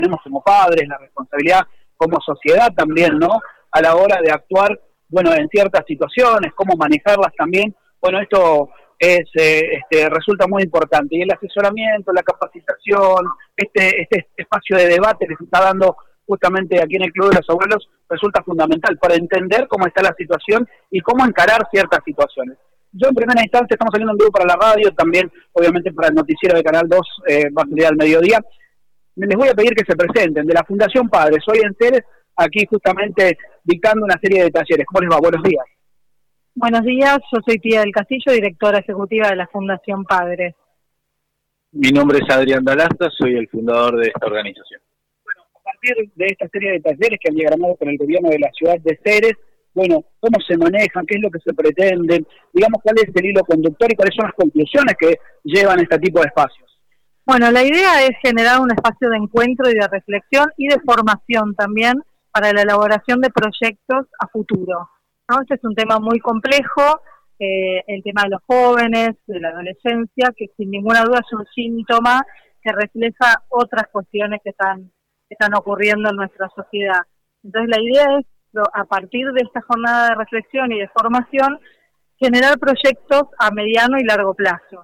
tenemos como padres, la responsabilidad como sociedad también, ¿no? A la hora de actuar, bueno, en ciertas situaciones, cómo manejarlas también. Bueno, esto resulta muy importante. Y el asesoramiento, la capacitación, este espacio de debate que se está dando justamente aquí en el Club de los Abuelos resulta fundamental para entender cómo está la situación y cómo encarar ciertas situaciones. Yo en primera instancia, estamos saliendo en vivo para la radio, también obviamente para el noticiero de Canal 2, va a salir al mediodía. Les voy a pedir que se presenten, de la Fundación Padres. Soy en Ceres, aquí justamente dictando una serie de talleres. ¿Cómo les va? Buenos días. Buenos días, yo soy Pía del Castillo, directora ejecutiva de la Fundación Padres. Mi nombre es Adrián Dalasta, soy el fundador de esta organización. Bueno, a partir de esta serie de talleres que han diagramado con el gobierno de la ciudad de Ceres, bueno, cómo se manejan, qué es lo que se pretende, digamos cuál es el hilo conductor y cuáles son las conclusiones que llevan este tipo de espacios. Bueno, la idea es generar un espacio de encuentro y de reflexión y de formación también para la elaboración de proyectos a futuro, ¿no? Este es un tema muy complejo, el tema de los jóvenes, de la adolescencia, que sin ninguna duda es un síntoma que refleja otras cuestiones que están ocurriendo en nuestra sociedad. Entonces la idea es, a partir de esta jornada de reflexión y de formación, generar proyectos a mediano y largo plazo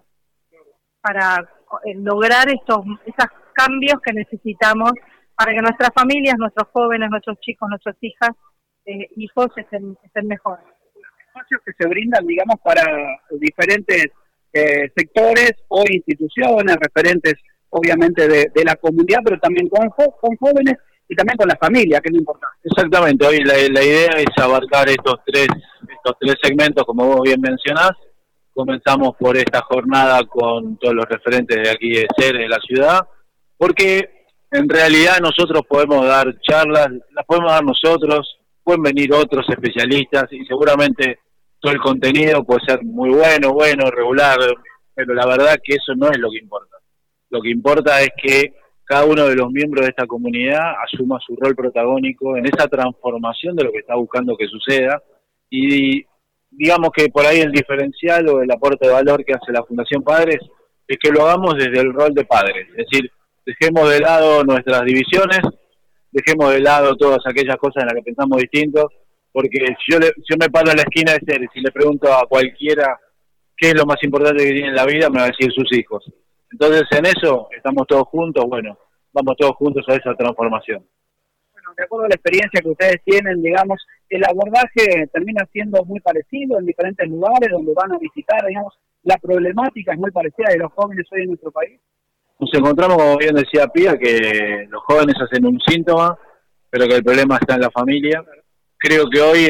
para lograr estos cambios que necesitamos para que nuestras familias, nuestros jóvenes, nuestros chicos, nuestras hijas, hijos estén mejor. Espacios que se brindan, digamos, para diferentes sectores o instituciones, referentes obviamente de la comunidad, pero también con jóvenes y también con la familia, que es lo importante. Exactamente, hoy la idea es abarcar estos tres segmentos, como vos bien mencionás. Comenzamos por esta jornada con todos los referentes de aquí de Ceres, de la ciudad, porque en realidad nosotros podemos dar charlas, las podemos dar nosotros, pueden venir otros especialistas y seguramente todo el contenido puede ser muy bueno, regular, pero la verdad que eso no es lo que importa. Lo que importa es que cada uno de los miembros de esta comunidad asuma su rol protagónico en esa transformación de lo que está buscando que suceda, y digamos que por ahí el diferencial o el aporte de valor que hace la Fundación Padres es que lo hagamos desde el rol de padres, es decir, dejemos de lado nuestras divisiones, dejemos de lado todas aquellas cosas en las que pensamos distintos, porque si yo me paro en la esquina de Ceres y le pregunto a cualquiera qué es lo más importante que tiene en la vida, me va a decir sus hijos. Entonces en eso estamos todos juntos, bueno, vamos todos juntos a esa transformación. Bueno, de acuerdo a la experiencia que ustedes tienen, digamos, el abordaje termina siendo muy parecido en diferentes lugares donde van a visitar, digamos, la problemática es muy parecida de los jóvenes hoy en nuestro país. Nos encontramos, como bien decía Pía, que los jóvenes hacen un síntoma, pero que el problema está en la familia. Creo que hoy,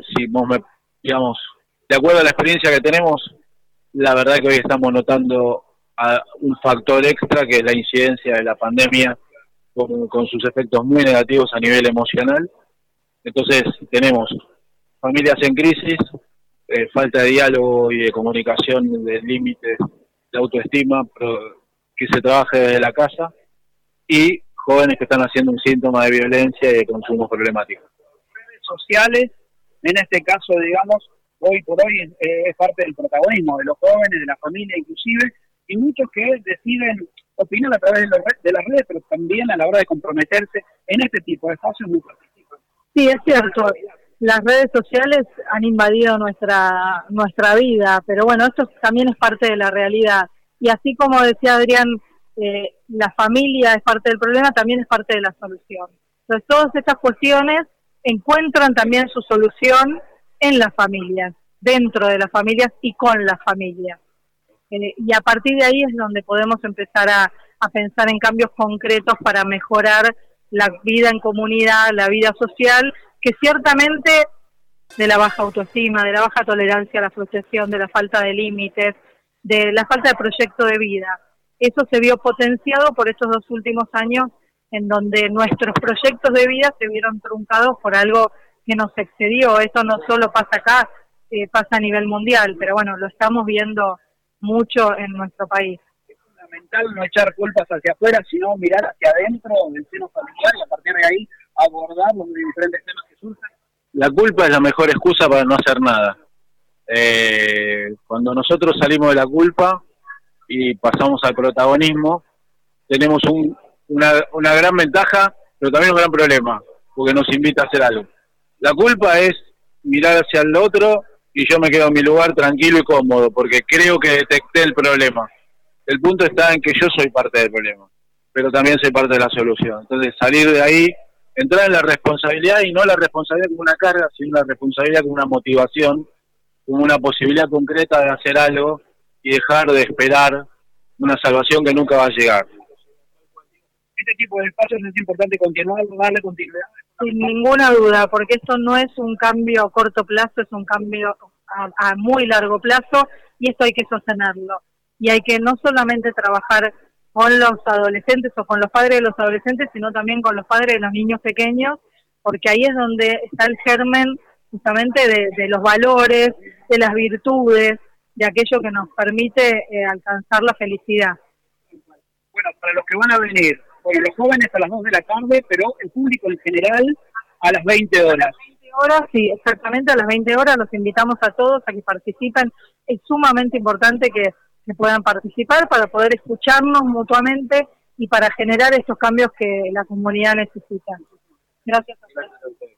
digamos, de acuerdo a la experiencia que tenemos, la verdad que hoy estamos notando un factor extra, que es la incidencia de la pandemia con sus efectos muy negativos a nivel emocional. Entonces tenemos familias en crisis, falta de diálogo y de comunicación, de límites, de autoestima, que se trabaje desde la casa, y jóvenes que están haciendo un síntoma de violencia y de consumo problemático. Redes sociales, en este caso, digamos, hoy por hoy es parte del protagonismo de los jóvenes, de la familia inclusive, y muchos que deciden opinar a través de las redes, pero también a la hora de comprometerse en este tipo de espacios muy participan. Sí, es cierto, las redes sociales han invadido nuestra vida, pero bueno, esto también es parte de la realidad. Y así como decía Adrián, la familia es parte del problema, también es parte de la solución. Entonces todas estas cuestiones encuentran también su solución en las familias, dentro de las familias y con las familias. Y a partir de ahí es donde podemos empezar a pensar en cambios concretos para mejorar la vida en comunidad, la vida social, que ciertamente de la baja autoestima, de la baja tolerancia a la frustración, de la falta de límites, de la falta de proyecto de vida. Eso se vio potenciado por estos 2 últimos años en donde nuestros proyectos de vida se vieron truncados por algo que nos excedió. Esto no solo pasa acá, pasa a nivel mundial, pero bueno, lo estamos viendo mucho en nuestro país. Es fundamental no echar culpas hacia afuera, sino mirar hacia adentro del seno familiar y a partir de ahí abordar los diferentes temas que surgen. La culpa es la mejor excusa para no hacer nada. Cuando nosotros salimos de la culpa y pasamos al protagonismo, tenemos una gran ventaja, pero también un gran problema, porque nos invita a hacer algo. La culpa es mirar hacia el otro y yo me quedo en mi lugar tranquilo y cómodo, porque creo que detecté el problema. El punto está en que yo soy parte del problema, pero también soy parte de la solución. Entonces salir de ahí, entrar en la responsabilidad, y no la responsabilidad como una carga, sino la responsabilidad como una motivación, como una posibilidad concreta de hacer algo y dejar de esperar una salvación que nunca va a llegar. Este tipo de espacios es importante continuar, darle continuidad. Sin ninguna duda, porque esto no es un cambio a corto plazo, es un cambio a muy largo plazo, y esto hay que sostenerlo. Y hay que no solamente trabajar con los adolescentes o con los padres de los adolescentes, sino también con los padres de los niños pequeños, porque ahí es donde está el germen justamente de los valores, de las virtudes, de aquello que nos permite alcanzar la felicidad. Bueno, para los que van a venir, bueno, los jóvenes a las 2 de la tarde, pero el público en general a las 20 horas. A las 20 horas, sí, exactamente a las 20 horas los invitamos a todos a que participen. Es sumamente importante que puedan participar para poder escucharnos mutuamente y para generar estos cambios que la comunidad necesita. Gracias a ustedes.